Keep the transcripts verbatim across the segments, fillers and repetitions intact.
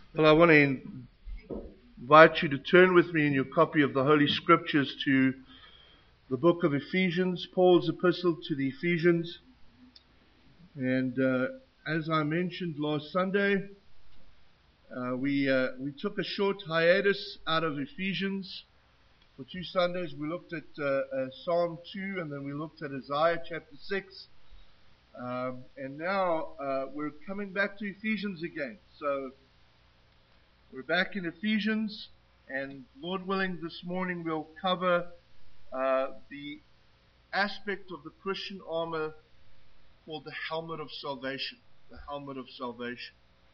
Well, I want to invite you to turn with me in your copy of the Holy Scriptures to the book of Ephesians, Paul's epistle to the Ephesians. And uh, as I mentioned last Sunday, uh, we uh, we took a short hiatus out of Ephesians. For two Sundays, we looked at uh, uh, Psalm two, and then we looked at Isaiah chapter six. Um, and now uh, we're coming back to Ephesians again. So we're back in Ephesians, and Lord willing, this morning we'll cover uh, the aspect of the Christian armor called the helmet of salvation. The helmet of salvation.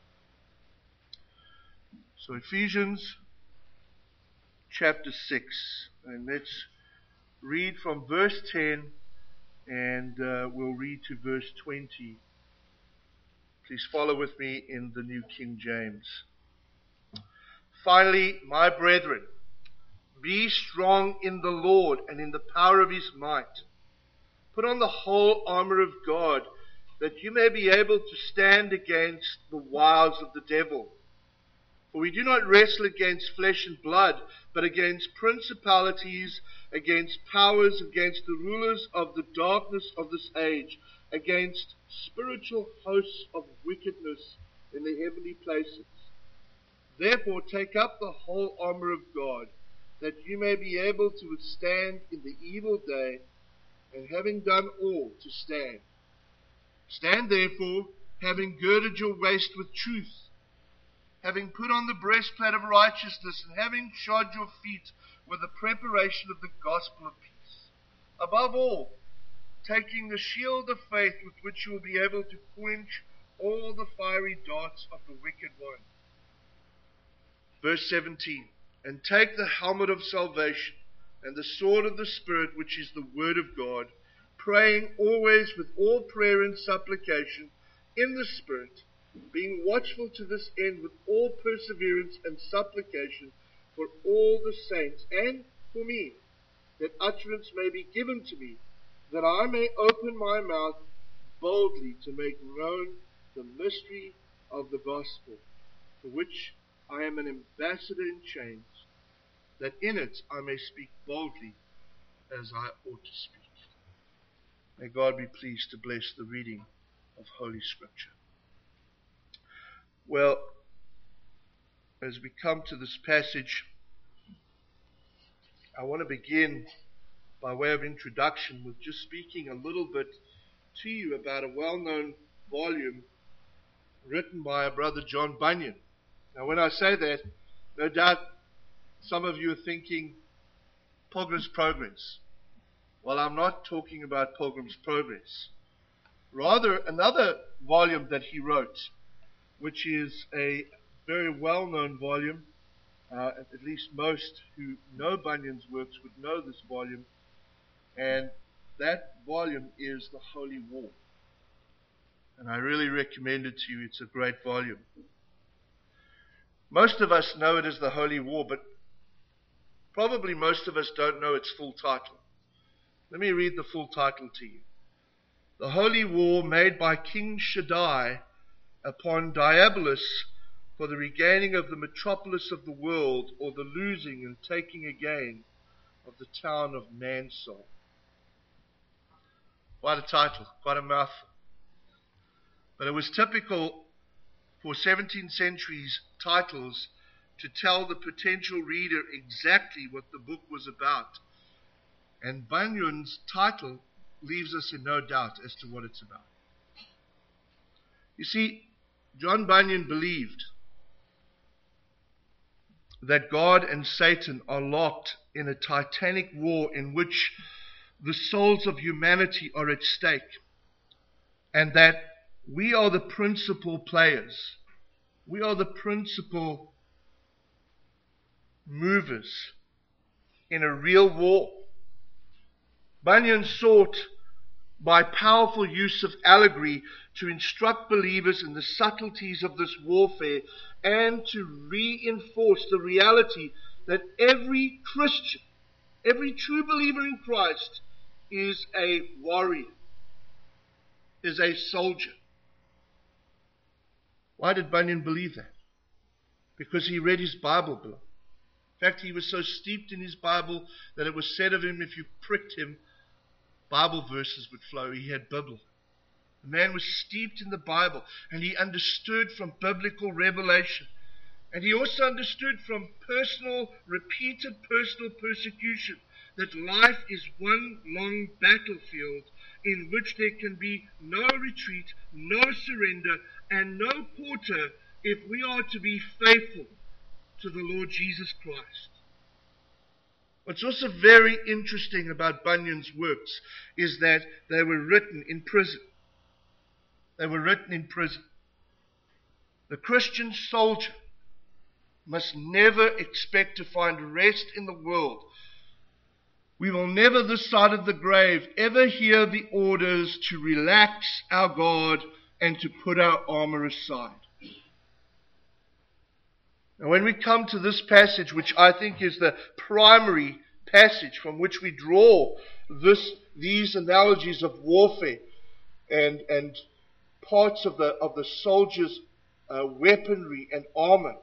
So Ephesians chapter six, and let's read from verse ten, and uh, we'll read to verse twenty. Please follow with me in the New King James. Finally, my brethren, be strong in the Lord and in the power of his might. Put on the whole armor of God, that you may be able to stand against the wiles of the devil. For we do not wrestle against flesh and blood, but against principalities, against powers, against the rulers of the darkness of this age, against spiritual hosts of wickedness in the heavenly places. Therefore take up the whole armor of God, that you may be able to withstand in the evil day, and having done all, to stand. Stand therefore, having girded your waist with truth, having put on the breastplate of righteousness, and having shod your feet with the preparation of the gospel of peace. Above all, taking the shield of faith with which you will be able to quench all the fiery darts of the wicked one. Verse seventeen, and take the helmet of salvation and the sword of the Spirit, which is the word of God, praying always with all prayer and supplication in the Spirit, being watchful to this end with all perseverance and supplication for all the saints and for me, that utterance may be given to me, that I may open my mouth boldly to make known the mystery of the gospel, for which I am an ambassador in chains, that in it I may speak boldly as I ought to speak. May God be pleased to bless the reading of Holy Scripture. Well, as we come to this passage, I want to begin by way of introduction with just speaking a little bit to you about a well-known volume written by a brother John Bunyan. Now, when I say that, no doubt some of you are thinking Pilgrim's Progress. Well, I'm not talking about Pilgrim's Progress. Rather, another volume that he wrote, which is a very well-known volume, uh, at least most who know Bunyan's works would know this volume, and that volume is The Holy War. And I really recommend it to you. It's a great volume. Most of us know it as The Holy War, but probably most of us don't know its full title. Let me read the full title to you. The Holy War made by King Shaddai upon Diabolus for the regaining of the metropolis of the world, or the losing and taking again of the town of Mansell. Quite a title, quite a mouthful. But it was typical for seventeenth century's titles to tell the potential reader exactly what the book was about. And Bunyan's title leaves us in no doubt as to what it's about. You see, John Bunyan believed that God and Satan are locked in a titanic war in which the souls of humanity are at stake, and that we are the principal players. We are the principal movers in a real war. Bunyan sought, by powerful use of allegory, to instruct believers in the subtleties of this warfare and to reinforce the reality that every Christian, every true believer in Christ, is a warrior, is a soldier. Why did Bunyan believe that? because he read his Bible, beloved. In fact, he was so steeped in his Bible that it was said of him, if you pricked him, Bible verses would flow. He had Bible. The man was steeped in the Bible, and he understood from biblical revelation. And he also understood from personal, repeated personal persecution that life is one long battlefield in which there can be no retreat, no surrender, and no quarter if we are to be faithful to the Lord Jesus Christ. What's also very interesting about Bunyan's works is that they were written in prison. They were written in prison. The Christian soldier must never expect to find rest in the world. We will never, this side of the grave, ever hear the orders to relax our guard and to put our armor aside. Now, when we come to this passage, which I think is the primary passage from which we draw this, these analogies of warfare and, and parts of the, of the soldier's uh, weaponry and armor,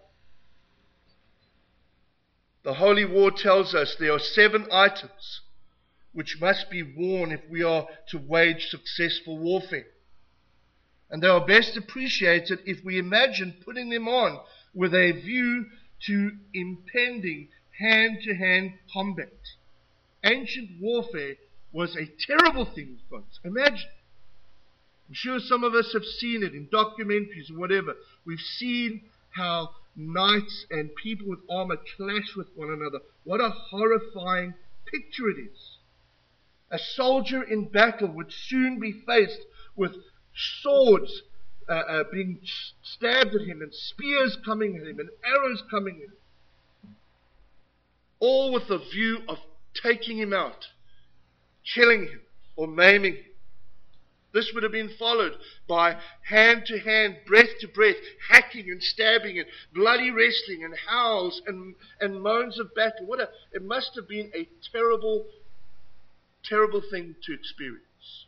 the Holy War tells us there are seven items which must be worn if we are to wage successful warfare. And they are best appreciated if we imagine putting them on with a view to impending hand-to-hand combat. Ancient warfare was a terrible thing, folks. Imagine. I'm sure some of us have seen it in documentaries or whatever. We've seen how knights and people with armor clash with one another. What a horrifying picture it is. A soldier in battle would soon be faced with swords uh, uh, being stabbed at him, and spears coming at him, and arrows coming at him. All with the view of taking him out, killing him, or maiming him. This would have been followed by hand-to-hand, breath-to-breath, hacking and stabbing and bloody wrestling and howls and, and moans of battle. What a, it must have been a terrible, terrible thing to experience.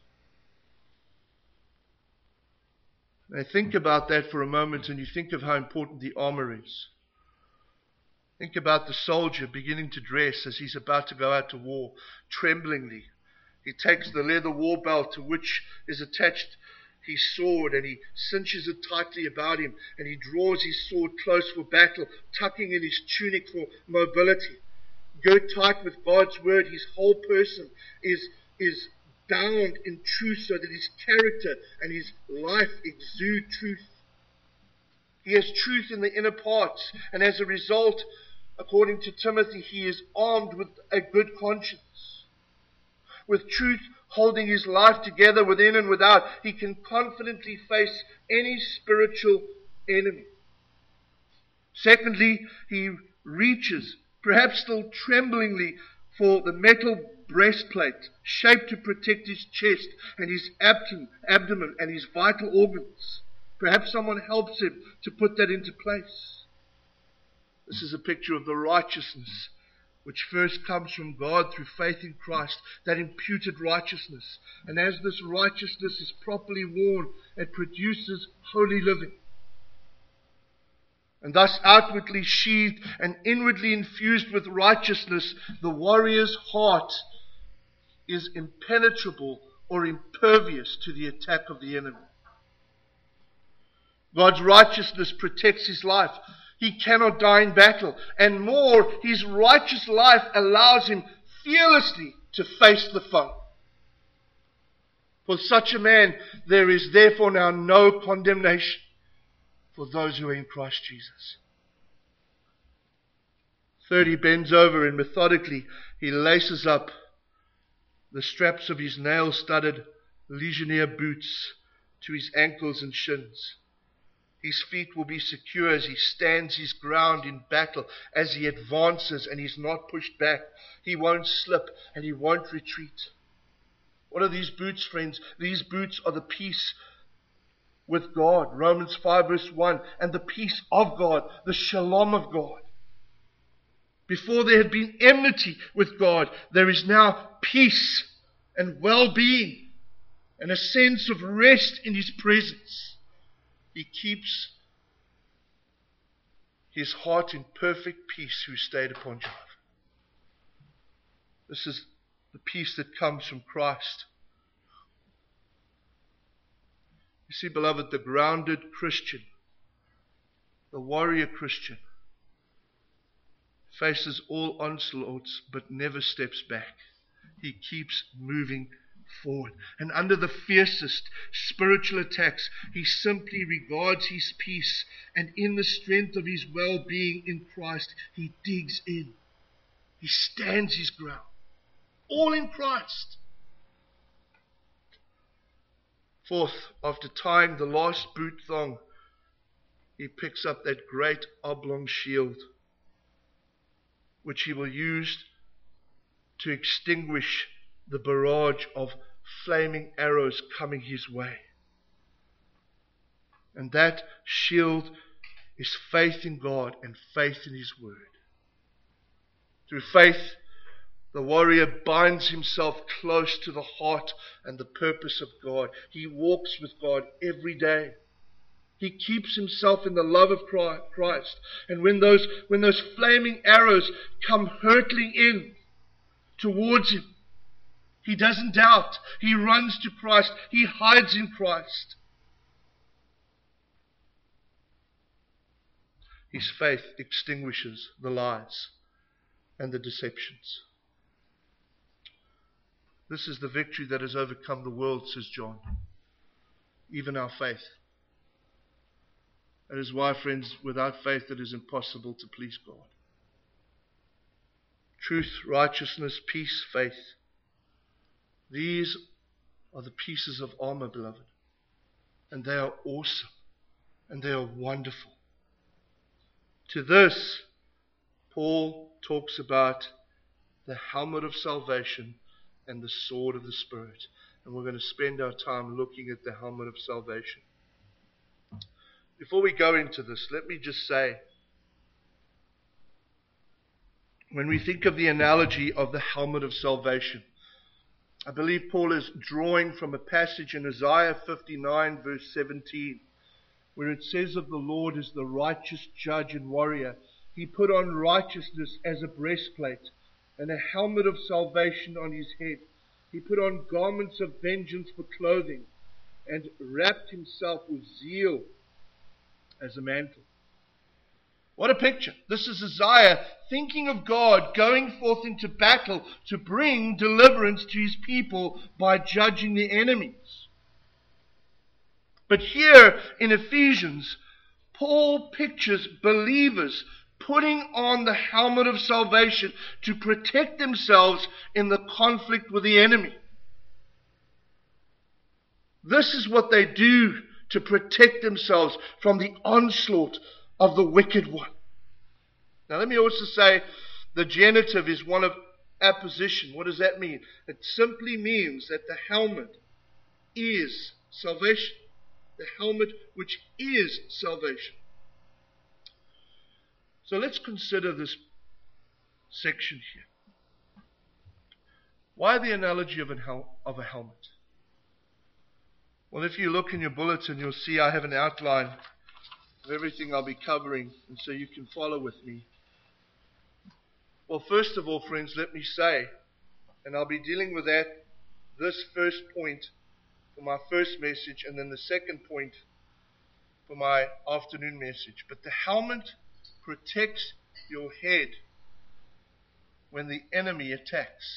Now think about that for a moment, and you think of how important the armor is. Think about the soldier beginning to dress as he's about to go out to war, tremblingly. He takes the leather war belt to which is attached his sword, and he cinches it tightly about him, and he draws his sword close for battle, tucking in his tunic for mobility. Girt tight with God's word, his whole person is, is bound in truth so that his character and his life exude truth. He has truth in the inner parts, and as a result, according to Timothy, he is armed with a good conscience. With truth holding his life together within and without, he can confidently face any spiritual enemy. Secondly, he reaches, perhaps still tremblingly, for the metal breastplate shaped to protect his chest and his abdomen and his vital organs. Perhaps someone helps him to put that into place. This is a picture of the righteousness which first comes from God through faith in Christ, that imputed righteousness. And as this righteousness is properly worn, it produces holy living. And thus outwardly sheathed and inwardly infused with righteousness, the warrior's heart is impenetrable or impervious to the attack of the enemy. God's righteousness protects his life. He cannot die in battle. And more, his righteous life allows him fearlessly to face the foe. For such a man, there is therefore now no condemnation for those who are in Christ Jesus. Third, he bends over and methodically he laces up the straps of his nail-studded legionnaire boots to his ankles and shins. His feet will be secure as he stands his ground in battle, as he advances and he's not pushed back. He won't slip and he won't retreat. What are these boots, friends? These boots are the peace with God. Romans five verse one. And the peace of God, the shalom of God. Before there had been enmity with God, there is now peace and well-being and a sense of rest in his presence. He keeps his heart in perfect peace who stayed upon Jehovah. This is the peace that comes from Christ. You see, beloved, the grounded Christian, the warrior Christian, faces all onslaughts but never steps back. He keeps moving forward. And under the fiercest spiritual attacks, he simply regards his peace, and in the strength of his well-being in Christ, he digs in. He stands his ground. All in Christ. Fourth, after tying the last boot thong, he picks up that great oblong shield, which he will use to extinguish the barrage of flaming arrows coming his way. And that shield is faith in God and faith in his word. Through faith, the warrior binds himself close to the heart and the purpose of God. He walks with God every day. He keeps himself in the love of Christ. And when those, when those flaming arrows come hurtling in towards him, he doesn't doubt. He runs to Christ. He hides in Christ. His faith extinguishes the lies and the deceptions. This is the victory that has overcome the world, says John. Even our faith. That is why, friends, without faith it is impossible to please God. Truth, righteousness, peace, faith. These are the pieces of armor, beloved. And they are awesome. And they are wonderful. To this, Paul talks about the helmet of salvation and the sword of the Spirit. And we're going to spend our time looking at the helmet of salvation. Before we go into this, let me just say, when we think of the analogy of the helmet of salvation, I believe Paul is drawing from a passage in Isaiah fifty-nine verse seventeen, where it says of the Lord as the righteous judge and warrior, he put on righteousness as a breastplate and a helmet of salvation on his head. He put on garments of vengeance for clothing and wrapped himself with zeal as a mantle. What a picture. This is Isaiah thinking of God going forth into battle to bring deliverance to his people by judging the enemies. But here in Ephesians, Paul pictures believers putting on the helmet of salvation to protect themselves in the conflict with the enemy. This is what they do to protect themselves from the onslaught of the wicked one. Now let me also say the genitive is one of apposition. What does that mean? It simply means that the helmet is salvation. The helmet which is salvation. So let's consider this section here. Why the analogy of, an hel- of a helmet? Well, if you look in your bulletin, you'll see I have an outline of everything I'll be covering, and so you can follow with me. Well, first of all, friends, let me say, and I'll be dealing with that, this first point for my first message, and then the second point for my afternoon message. But the helmet protects your head when the enemy attacks.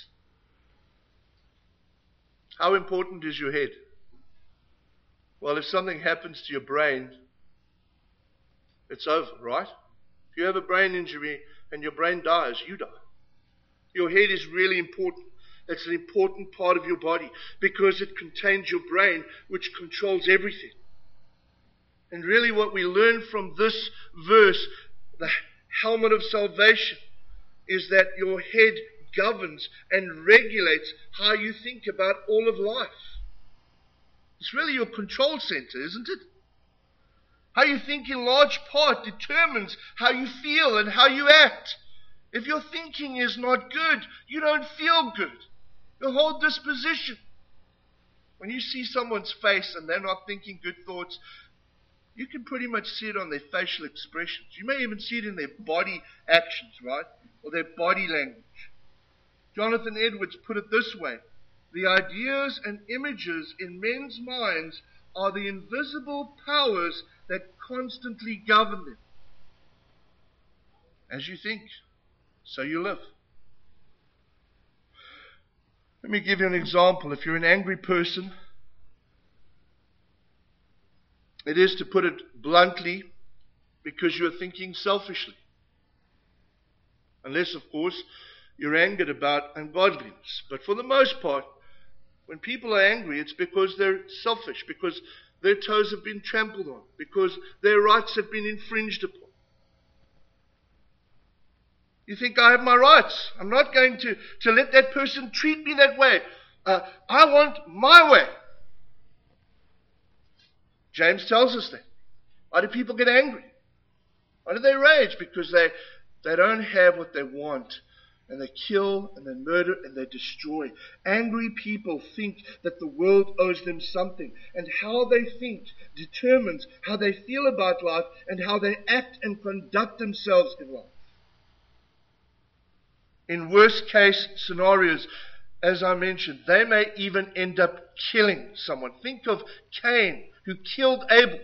How important is your head? Well, if something happens to your brain, it's over, right? If you have a brain injury and your brain dies, you die. Your head is really important. It's an important part of your body because it contains your brain, which controls everything. And really what we learn from this verse, the helmet of salvation, is that your head governs and regulates how you think about all of life. It's really your control center, isn't it? How you think in large part determines how you feel and how you act. If your thinking is not good, you don't feel good. Your whole disposition. When you see someone's face and they're not thinking good thoughts, you can pretty much see it on their facial expressions. You may even see it in their body actions, right? Or their body language. Jonathan Edwards put it this way: the ideas and images in men's minds are the invisible powers that constantly govern them. As you think, so you live. Let me give you an example. If you're an angry person, it is, to put it bluntly, because you're thinking selfishly. Unless, of course, you're angered about ungodliness. But for the most part, when people are angry, it's because they're selfish, because their toes have been trampled on, because their rights have been infringed upon. You think, I have my rights. I'm not going to, to let that person treat me that way. Uh, I want my way. James tells us that. Why do people get angry? Why do they rage? Because they, they don't have what they want. And they kill, and they murder, and they destroy. Angry people think that the world owes them something. And how they think determines how they feel about life and how they act and conduct themselves in life. In worst case scenarios, as I mentioned, they may even end up killing someone. Think of Cain, who killed Abel.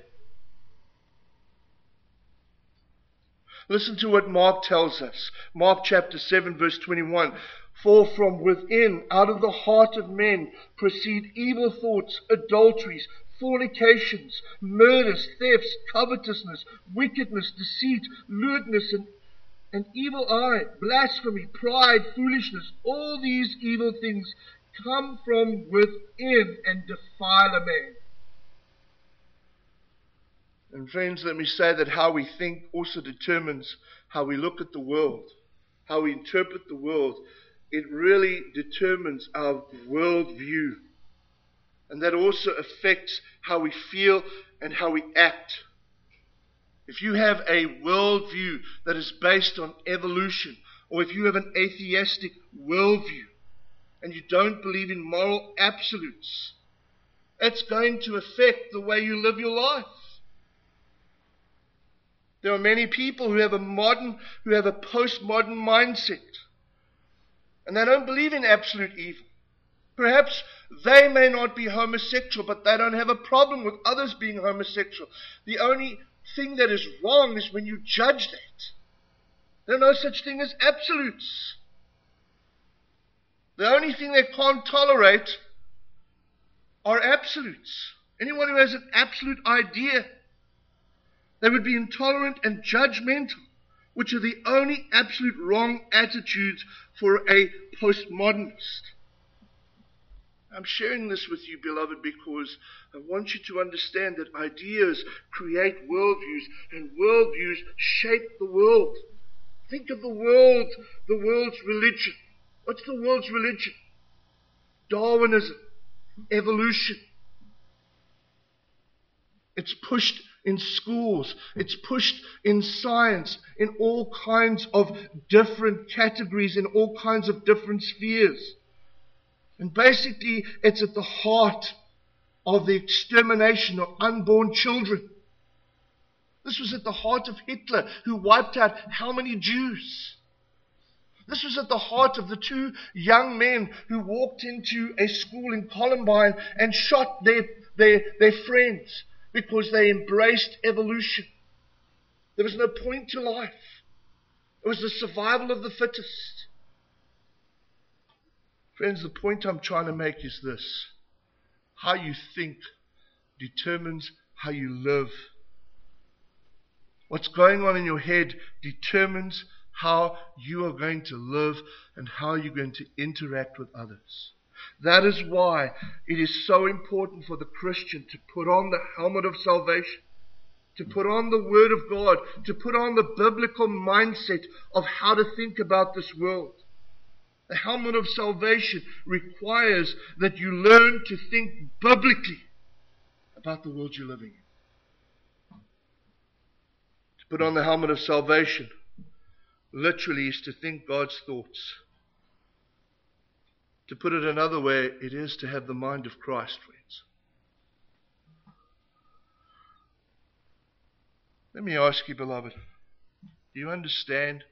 Listen to what Mark tells us. Mark chapter seven, verse twenty-one. For from within, out of the heart of men, proceed evil thoughts, adulteries, fornications, murders, thefts, covetousness, wickedness, deceit, lewdness, and an evil eye, blasphemy, pride, foolishness. All these evil things come from within and defile a man. And friends, let me say that how we think also determines how we look at the world, how we interpret the world. It really determines our worldview. And that also affects how we feel and how we act. If you have a worldview that is based on evolution, or if you have an atheistic worldview, and you don't believe in moral absolutes, it's going to affect the way you live your life. There are many people who have a modern, who have a postmodern mindset, and they don't believe in absolute evil. Perhaps they may not be homosexual, but they don't have a problem with others being homosexual. The only thing that is wrong is when you judge that. There are no such thing as absolutes. The only thing they can't tolerate are absolutes. Anyone who has an absolute idea, they would be intolerant and judgmental, which are the only absolute wrong attitudes for a postmodernist. I'm sharing this with you, beloved, because I want you to understand that ideas create worldviews, and worldviews shape the world. Think of the world, the world's religion. What's the world's religion? Darwinism, evolution. It's pushed in schools. It's pushed in science, in all kinds of different categories, in all kinds of different spheres. And basically, it's at the heart of the extermination of unborn children. This was at the heart of Hitler, who wiped out how many Jews? This was at the heart of the two young men who walked into a school in Columbine and shot their, their, their friends because they embraced evolution. There was no point to life. It was the survival of the fittest. Friends, the point I'm trying to make is this. How you think determines how you live. What's going on in your head determines how you are going to live and how you're going to interact with others. That is why it is so important for the Christian to put on the helmet of salvation, to put on the Word of God, to put on the biblical mindset of how to think about this world. The helmet of salvation requires that you learn to think biblically about the world you're living in. To put on the helmet of salvation literally is to think God's thoughts. To put it another way, it is to have the mind of Christ, friends. Let me ask you, beloved, do you understand?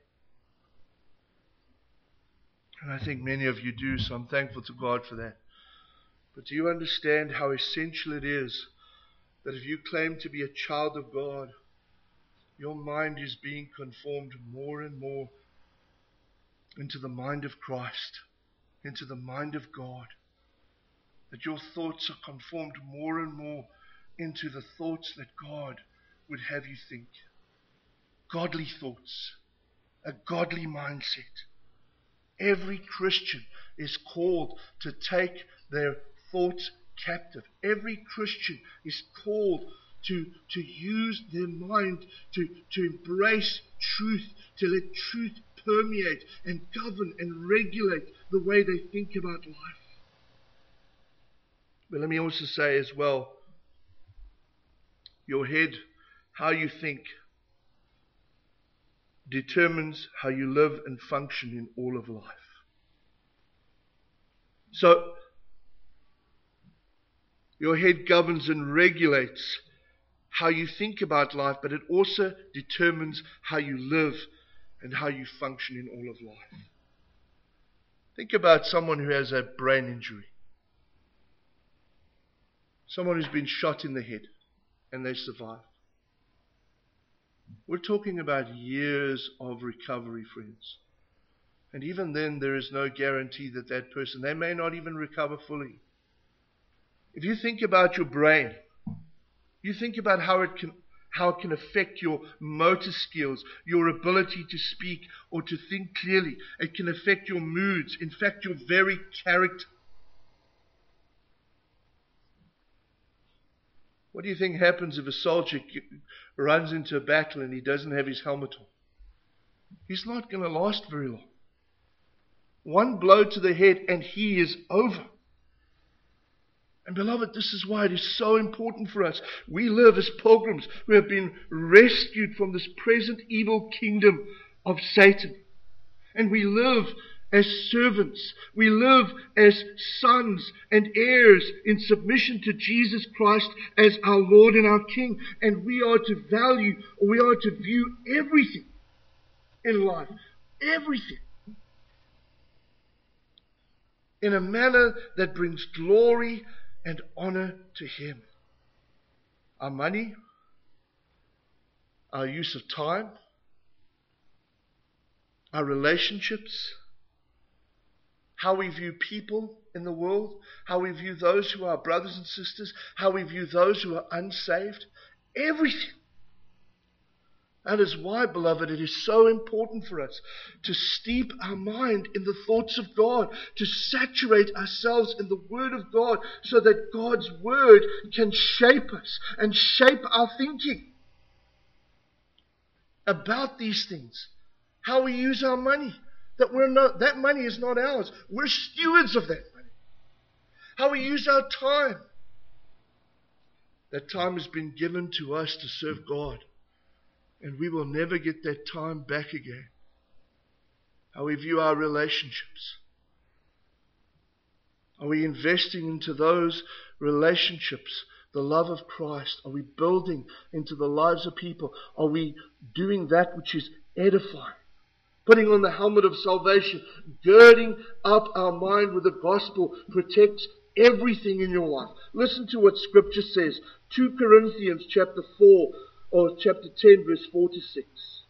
And I think many of you do, so I'm thankful to God for that. But do you understand how essential it is that if you claim to be a child of God, your mind is being conformed more and more into the mind of Christ, into the mind of God, that your thoughts are conformed more and more into the thoughts that God would have you think. Godly thoughts, a godly mindset. Every Christian is called to take their thoughts captive. Every Christian is called to, to use their mind to, to embrace truth, to let truth permeate and govern and regulate the way they think about life. But let me also say as well, your head, how you think, determines how you live and function in all of life. So, your head governs and regulates how you think about life, but it also determines how you live and how you function in all of life. Think about someone who has a brain injury. Someone who's been shot in the head and they survive. We're talking about years of recovery, friends. And even then, there is no guarantee that that person, they may not even recover fully. If you think about your brain, you think about how it can how it can affect your motor skills, your ability to speak or to think clearly. It can affect your moods, in fact, your very character. What do you think happens if a soldier runs into a battle and he doesn't have his helmet on? He's not going to last very long. One blow to the head and he is over. And beloved, this is why it is so important for us. We live as pilgrims who have been rescued from this present evil kingdom of Satan. And we live as servants. We live as sons and heirs in submission to Jesus Christ as our Lord and our King. And we are to value, or we are to view everything in life, everything, in a manner that brings glory and honor to Him. Our money, our use of time, our relationships, how we view people in the world, how we view those who are brothers and sisters, how we view those who are unsaved, everything. That is why, beloved, it is so important for us to steep our mind in the thoughts of God, to saturate ourselves in the Word of God, so that God's Word can shape us and shape our thinking about these things. How we use our money. That we're not, that money is not ours. We're stewards of that money. How we use our time. That time has been given to us to serve God. And we will never get that time back again. How we view our relationships. Are we investing into those relationships the love of Christ? Are we building into the lives of people? Are we doing that which is edifying? Putting on the helmet of salvation, girding up our mind with the gospel protects everything in your life. Listen to what Scripture says. Second Corinthians chapter four, or chapter ten, verse four to six.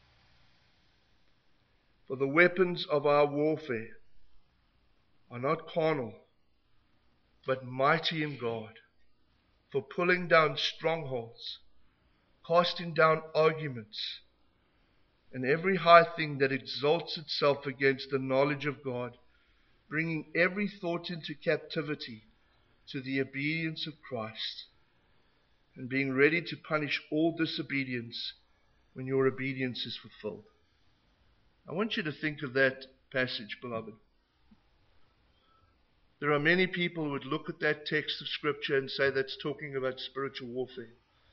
For the weapons of our warfare are not carnal, but mighty in God, for pulling down strongholds, casting down arguments, and every high thing that exalts itself against the knowledge of God, bringing every thought into captivity to the obedience of Christ, and being ready to punish all disobedience when your obedience is fulfilled. I want you to think of that passage, beloved. There are many people who would look at that text of Scripture and say that's talking about spiritual warfare.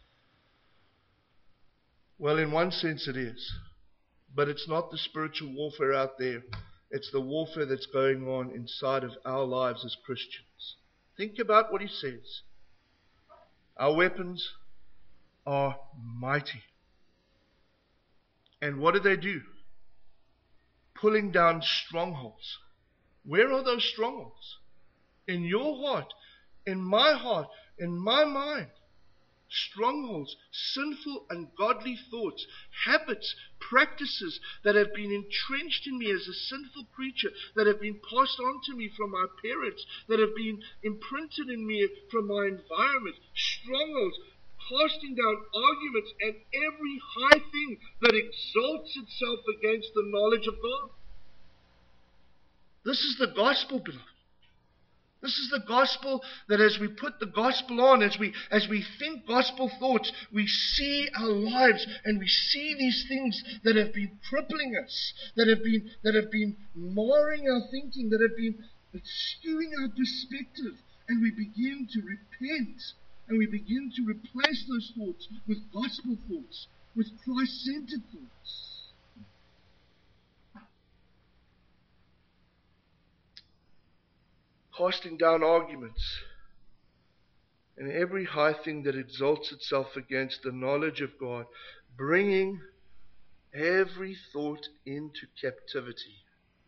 Well, in one sense it is. But it's not the spiritual warfare out there. It's the warfare that's going on inside of our lives as Christians. Think about what he says. Our weapons are mighty. And what do they do? Pulling down strongholds. Where are those strongholds? In your heart, in my heart, in my mind. Strongholds, sinful, ungodly thoughts, habits, practices that have been entrenched in me as a sinful creature, that have been passed on to me from my parents, that have been imprinted in me from my environment. Strongholds, casting down arguments and every high thing that exalts itself against the knowledge of God. This is the gospel, beloved. This is the gospel, that as we put the gospel on, as we as we think gospel thoughts, we see our lives and we see these things that have been crippling us, that have been that have been marring our thinking, that have been skewing our perspective, and we begin to repent, and we begin to replace those thoughts with gospel thoughts, with Christ-centered thoughts. Casting down arguments and every high thing that exalts itself against the knowledge of God, bringing every thought into captivity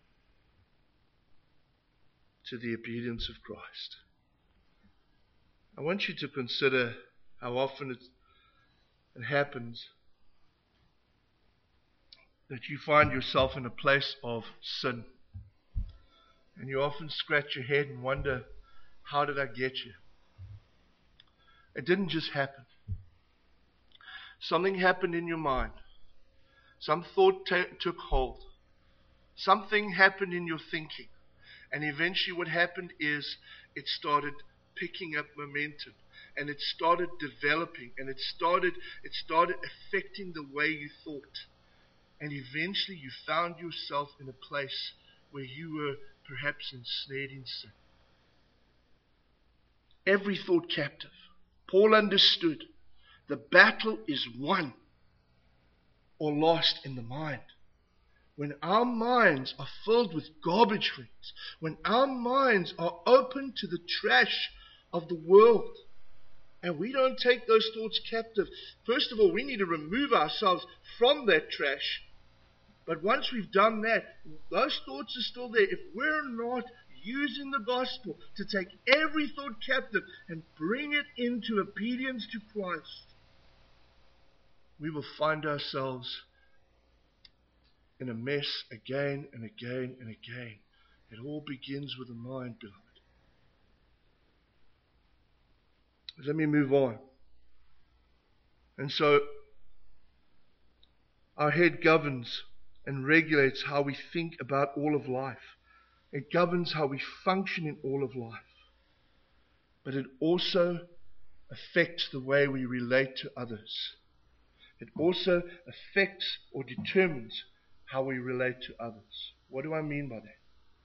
to the obedience of Christ. I want you to consider how often it, it happens that you find yourself in a place of sin. And you often scratch your head and wonder, how did I get here? It didn't just happen. Something happened in your mind. Some thought t- took hold. Something happened in your thinking. And eventually what happened is it started picking up momentum. And it started developing. And it started, it started affecting the way you thought. And eventually you found yourself in a place where you were perhaps ensnared in sin. Every thought captive. Paul understood the battle is won or lost in the mind. When our minds are filled with garbage things, when our minds are open to the trash of the world, and we don't take those thoughts captive, first of all, we need to remove ourselves from that trash. But once we've done that, those thoughts are still there. If we're not using the gospel to take every thought captive and bring it into obedience to Christ, we will find ourselves in a mess again and again and again. It all begins with the mind, beloved. Let me move on. And so, our head governs and regulates how we think about all of life. It governs how we function in all of life. But it also affects the way we relate to others. It also affects or determines how we relate to others. What do I mean by that?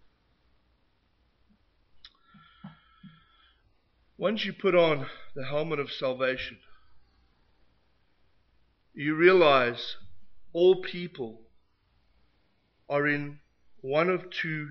Once you put on the helmet of salvation, you realize all people are in one of two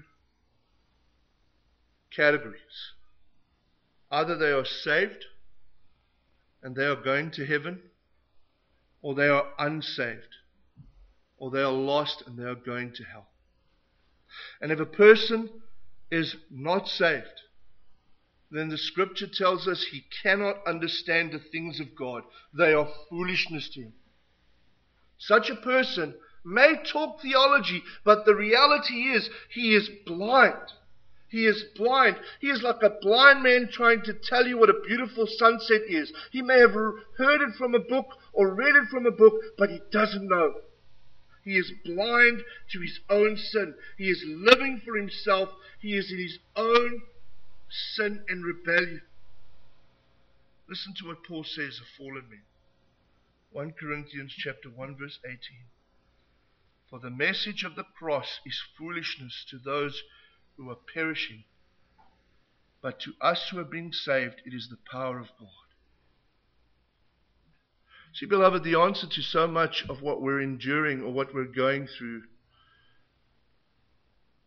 categories. Either they are saved and they are going to heaven, or they are unsaved, or they are lost and they are going to hell. And if a person is not saved, then the scripture tells us he cannot understand the things of God. They are foolishness to him. Such a person may talk theology, but the reality is he is blind. He is blind. He is like a blind man trying to tell you what a beautiful sunset is. He may have heard it from a book or read it from a book, but he doesn't know. He is blind to his own sin. He is living for himself. He is in his own sin and rebellion. Listen to what Paul says of fallen men. First Corinthians chapter one verse eighteen. For the message of the cross is foolishness to those who are perishing, but to us who are being saved, it is the power of God. See, beloved, the answer to so much of what we're enduring or what we're going through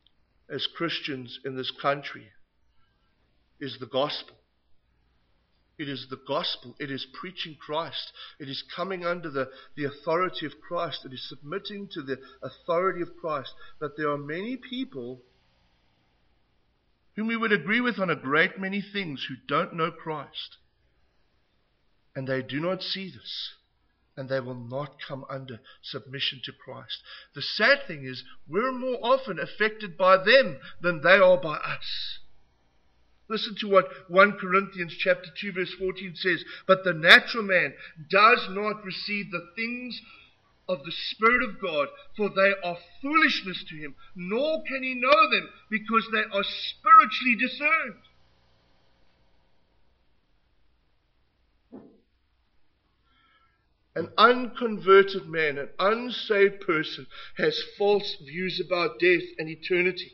as Christians in this country is the gospel. It is the gospel. It is preaching Christ. It is coming under the, the authority of Christ. It is submitting to the authority of Christ. But there are many people whom we would agree with on a great many things who don't know Christ. And they do not see this. And they will not come under submission to Christ. The sad thing is, we're more often affected by them than they are by us. Listen to what First Corinthians chapter two verse fourteen says. But the natural man does not receive the things of the Spirit of God, for they are foolishness to him, nor can he know them, because they are spiritually discerned. An unconverted man, an unsaved person, has false views about death and eternity.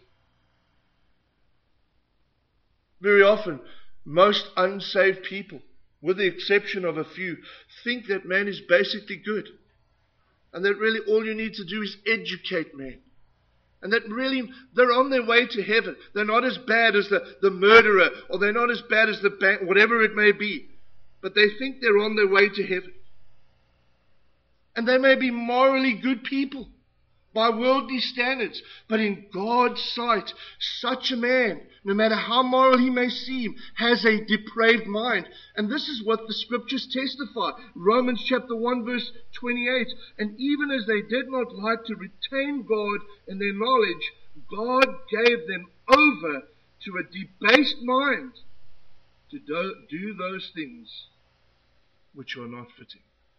Very often, most unsaved people, with the exception of a few, think that man is basically good. And that really all you need to do is educate man. And that really, they're on their way to heaven. They're not as bad as the, the murderer, or they're not as bad as the bank, whatever it may be. But they think they're on their way to heaven. And they may be morally good people by worldly standards. But in God's sight, such a man, no matter how moral he may seem, has a depraved mind. And this is what the scriptures testify. Romans chapter one verse twenty-eight. And even as they did not like to retain God in their knowledge, God gave them over to a debased mind to do, do those things which are not fitting.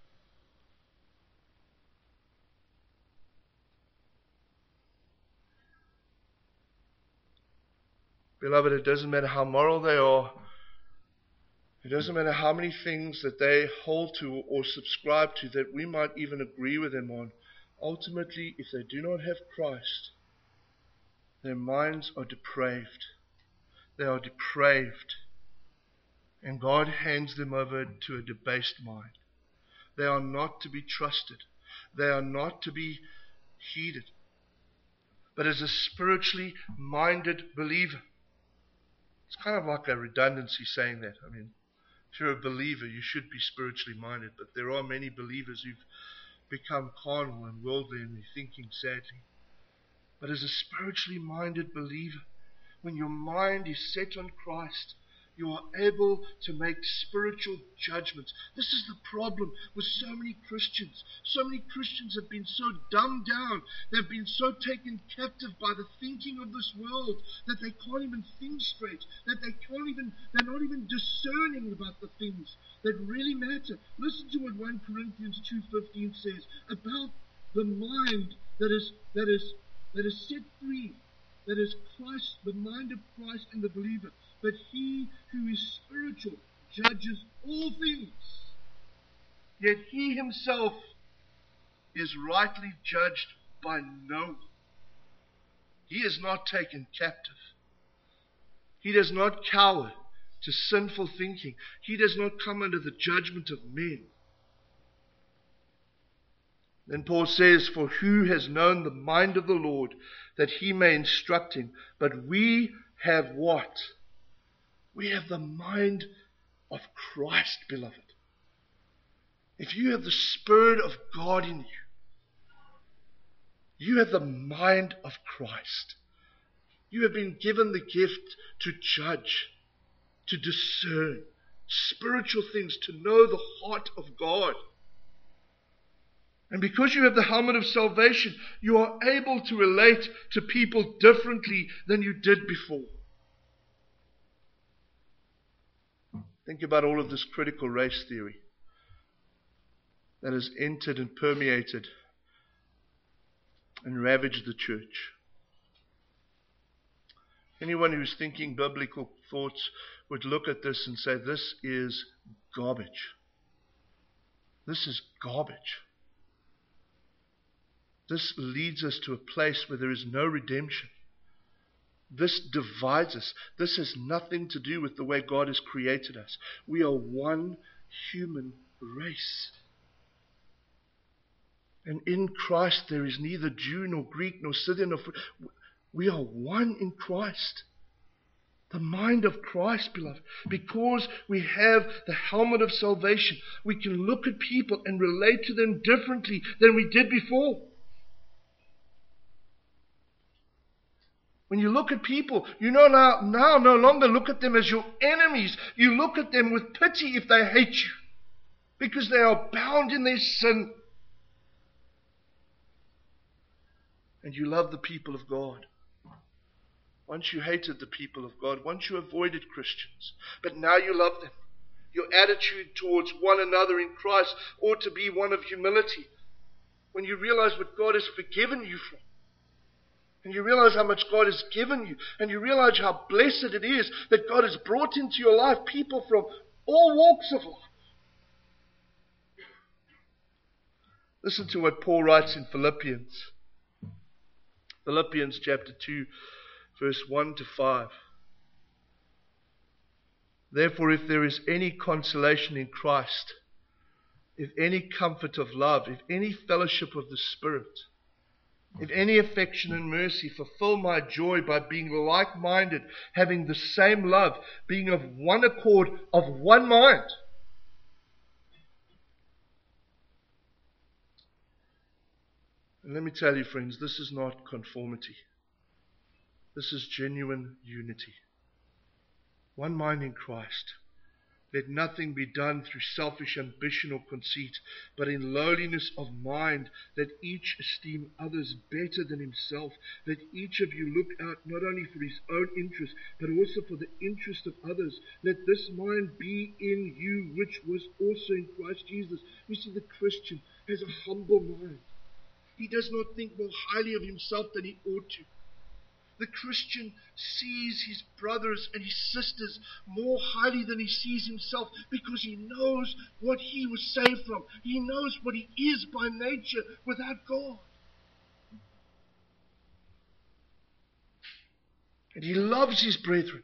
Beloved, it doesn't matter how moral they are. It doesn't matter how many things that they hold to or subscribe to that we might even agree with them on. Ultimately, if they do not have Christ, their minds are depraved. They are depraved. And God hands them over to a debased mind. They are not to be trusted. They are not to be heeded. But as a spiritually minded believer, it's kind of like a redundancy saying that. I mean, if you're a believer, you should be spiritually minded. But there are many believers who've become carnal and worldly in their thinking, sadly. But as a spiritually minded believer, when your mind is set on Christ, you are able to make spiritual judgments. This is the problem with so many Christians. So many Christians have been so dumbed down. They've been so taken captive by the thinking of this world that they can't even think straight. That they can't even, they're not even discerning about the things that really matter. Listen to what First Corinthians two fifteen says about the mind that is, that is, that is set free. That is Christ, the mind of Christ in the believer. But he who is spiritual judges all things. Yet he himself is rightly judged by no one. He is not taken captive. He does not cower to sinful thinking. He does not come under the judgment of men. Then Paul says, for who has known the mind of the Lord, that he may instruct him? But we have what? We have the mind of Christ, beloved. If you have the Spirit of God in you, you have the mind of Christ. You have been given the gift to judge, to discern spiritual things, to know the heart of God. And because you have the helmet of salvation, you are able to relate to people differently than you did before. Think about all of this critical race theory that has entered and permeated and ravaged the church. Anyone who's thinking biblical thoughts would look at this and say, this is garbage. This is garbage. This leads us to a place where there is no redemption. This divides us. This has nothing to do with the way God has created us. We are one human race. And in Christ there is neither Jew nor Greek nor Scythian nor... We are one in Christ. The mind of Christ, beloved. Because we have the helmet of salvation, we can look at people and relate to them differently than we did before. When you look at people, you know now, now no longer look at them as your enemies. You look at them with pity if they hate you, because they are bound in their sin. And you love the people of God. Once you hated the people of God, once you avoided Christians, but now you love them. Your attitude towards one another in Christ ought to be one of humility. When you realize what God has forgiven you for, and you realize how much God has given you, and you realize how blessed it is that God has brought into your life people from all walks of life. Listen to what Paul writes in Philippians. Philippians chapter two, verse one to five. Therefore, if there is any consolation in Christ, if any comfort of love, if any fellowship of the Spirit, if any affection and mercy, fulfill my joy by being like-minded, having the same love, being of one accord, of one mind. And let me tell you, friends, this is not conformity. This is genuine unity. One mind in Christ. Let nothing be done through selfish ambition or conceit, but in lowliness of mind, let each esteem others better than himself. Let each of you look out not only for his own interest, but also for the interest of others. Let this mind be in you, which was also in Christ Jesus. You see, the Christian has a humble mind. He does not think more highly of himself than he ought to. The Christian sees his brothers and his sisters more highly than he sees himself, because he knows what he was saved from. He knows what he is by nature without God. And he loves his brethren.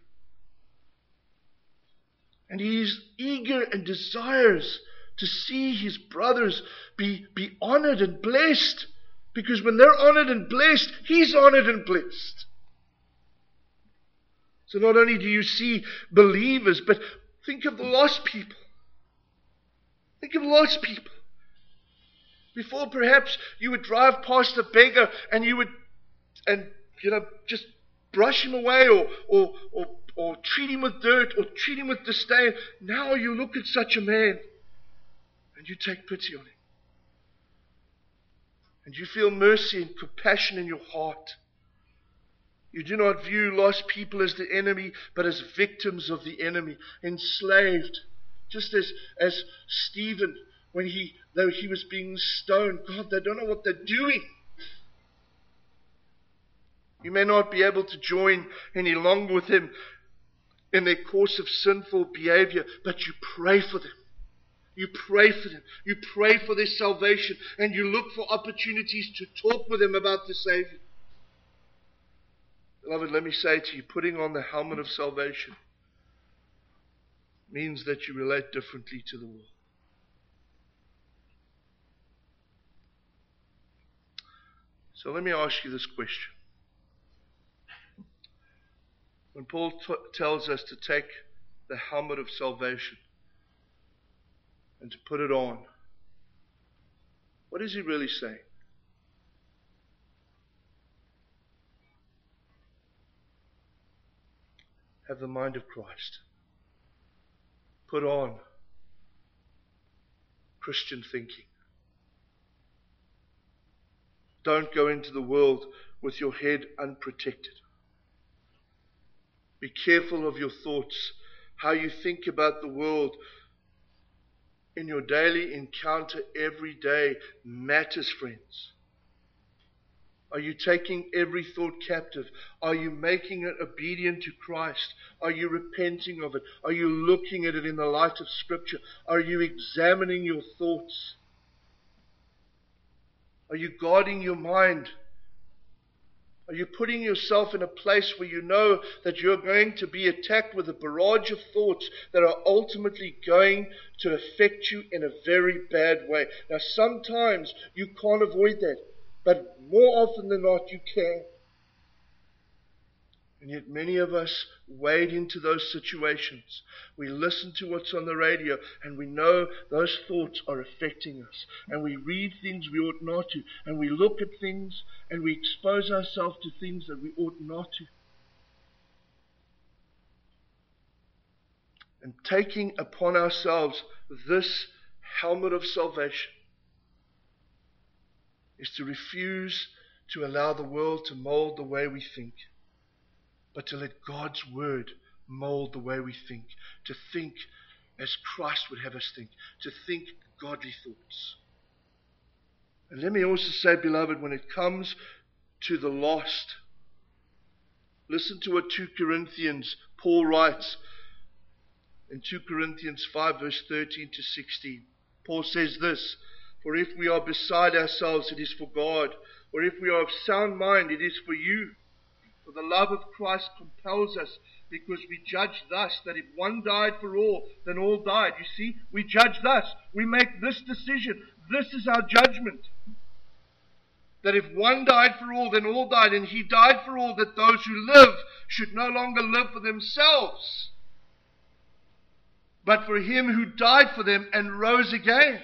And he is eager and desires to see his brothers be, be honored and blessed. Because when they're honored and blessed, he's honored and blessed. So not only do you see believers, but think of the lost people. Think of lost people. Before perhaps you would drive past a beggar and you would, and you know, just brush him away or, or, or, or treat him with dirt or treat him with disdain. Now you look at such a man and you take pity on him. And you feel mercy and compassion in your heart. You do not view lost people as the enemy, but as victims of the enemy, enslaved. Just as, as Stephen, when he, though he was being stoned, God, they don't know what they're doing. You may not be able to join any longer with him in their course of sinful behavior, but you pray for them. You pray for them. You pray for their salvation, and you look for opportunities to talk with them about the Savior. Beloved, let me say to you, putting on the helmet of salvation means that you relate differently to the world. So let me ask you this question. When Paul t- tells us to take the helmet of salvation and to put it on, what is he really saying? Have the mind of Christ. Put on Christian thinking. Don't go into the world with your head unprotected. Be careful of your thoughts, how you think about the world. In your daily encounter every day matters, friends. Are you taking every thought captive? Are you making it obedient to Christ? Are you repenting of it? Are you looking at it in the light of Scripture? Are you examining your thoughts? Are you guarding your mind? Are you putting yourself in a place where you know that you're going to be attacked with a barrage of thoughts that are ultimately going to affect you in a very bad way? Now, sometimes you can't avoid that, but more often than not, you can. And yet many of us wade into those situations. We listen to what's on the radio and we know those thoughts are affecting us. And we read things we ought not to. And we look at things and we expose ourselves to things that we ought not to. And taking upon ourselves this helmet of salvation is to refuse to allow the world to mold the way we think, but to let God's word mold the way we think, to think as Christ would have us think, to think godly thoughts. And let me also say, beloved, when it comes to the lost, listen to what Second Corinthians, Paul writes in Second Corinthians five verse thirteen to sixteen. Paul says this, "For if we are beside ourselves, it is for God, or if we are of sound mind, it is for you. For the love of Christ compels us, because we judge thus, that if one died for all, then all died." You see, we judge thus. We make this decision. This is our judgment. That if one died for all, then all died. And he died for all, that those who live should no longer live for themselves, but for him who died for them and rose again.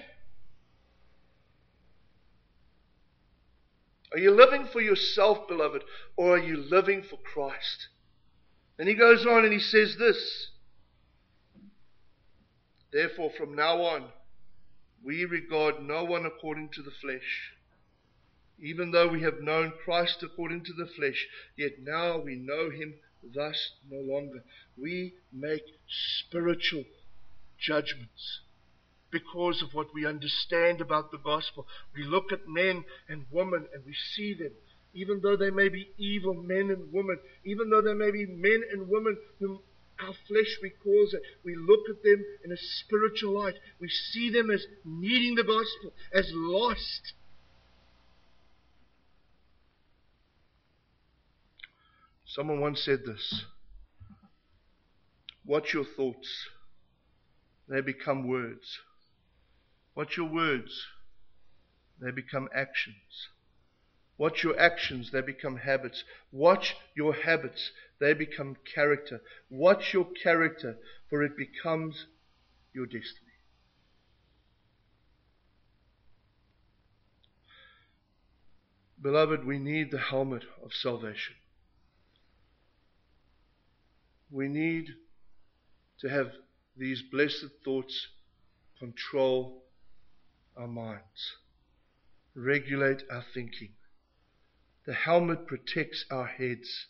Are you living for yourself, beloved, or are you living for Christ? And he goes on and he says this, "Therefore from now on, we regard no one according to the flesh. Even though we have known Christ according to the flesh, yet now we know him thus no longer." We make spiritual judgments because of what we understand about the gospel. We look at men and women and we see them, even though they may be evil men and women, even though they may be men and women whom our flesh recalls it, we look at them in a spiritual light. We see them as needing the gospel, as lost. Someone once said this, "Watch your thoughts, they become words. Watch your words, they become actions. Watch your actions, they become habits. Watch your habits, they become character. Watch your character, for it becomes your destiny." Beloved, we need the helmet of salvation. We need to have these blessed thoughts control our minds, regulate our thinking. The helmet protects our heads.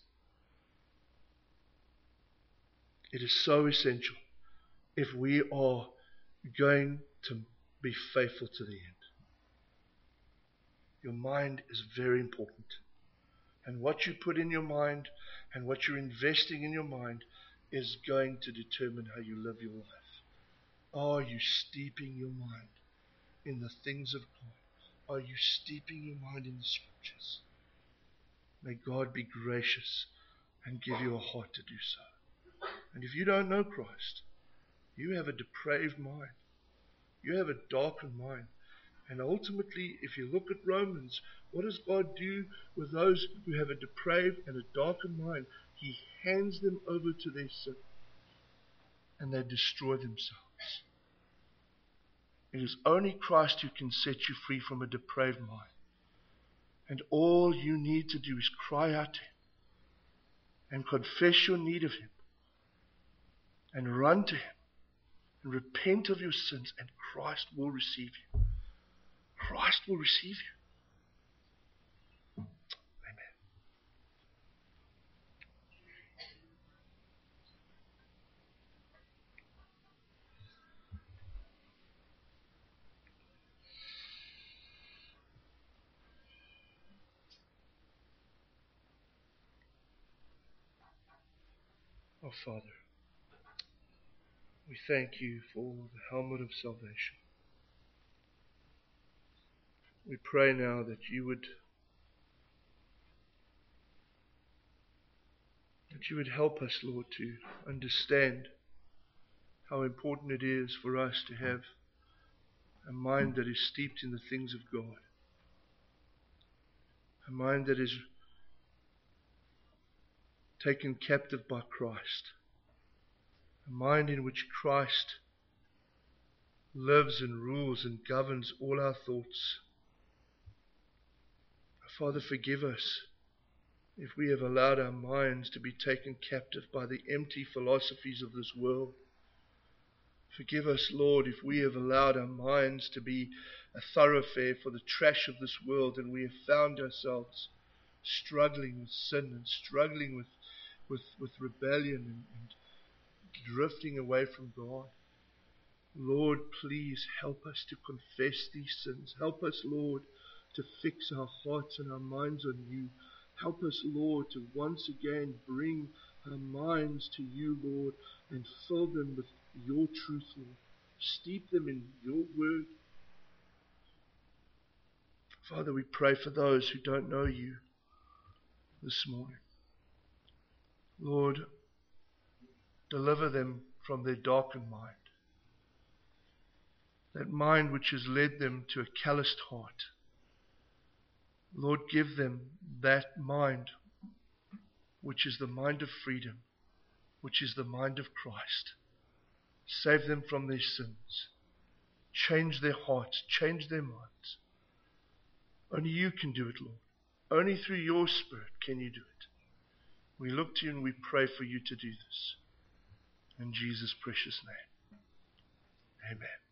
It is so essential if we are going to be faithful to the end. Your mind is very important. And what you put in your mind and what you're investing in your mind is going to determine how you live your life. Are you steeping your mind in the things of God? Are you steeping your mind in the Scriptures? May God be gracious and give you a heart to do so. And if you don't know Christ, you have a depraved mind. You have a darkened mind. And ultimately, if you look at Romans, what does God do with those who have a depraved and a darkened mind? He hands them over to their sin, and they destroy themselves. It is only Christ who can set you free from a depraved mind. And all you need to do is cry out to Him and confess your need of Him and run to Him and repent of your sins, and Christ will receive you. Christ will receive you. Amen. Oh, Father, we thank you for the helmet of salvation. We pray now that you would that you would help us, Lord, to understand how important it is for us to have a mind that is steeped in the things of God, a mind that is taken captive by Christ. A mind in which Christ lives and rules and governs all our thoughts. Father, forgive us if we have allowed our minds to be taken captive by the empty philosophies of this world. Forgive us, Lord, if we have allowed our minds to be a thoroughfare for the trash of this world, and we have found ourselves struggling with sin and struggling with, with, with rebellion and, and drifting away from God. Lord, please help us to confess these sins. Help us, Lord, to fix our hearts and our minds on you. Help us, Lord, to once again bring our minds to you, Lord, and fill them with your truth, Lord. Steep them in your word. Father, we pray for those who don't know you this morning. Lord, deliver them from their darkened mind. That mind which has led them to a calloused heart. Lord, give them that mind which is the mind of freedom, which is the mind of Christ. Save them from their sins. Change their hearts, change their minds. Only you can do it, Lord. Only through your Spirit can you do it. We look to you and we pray for you to do this. In Jesus' precious name. Amen.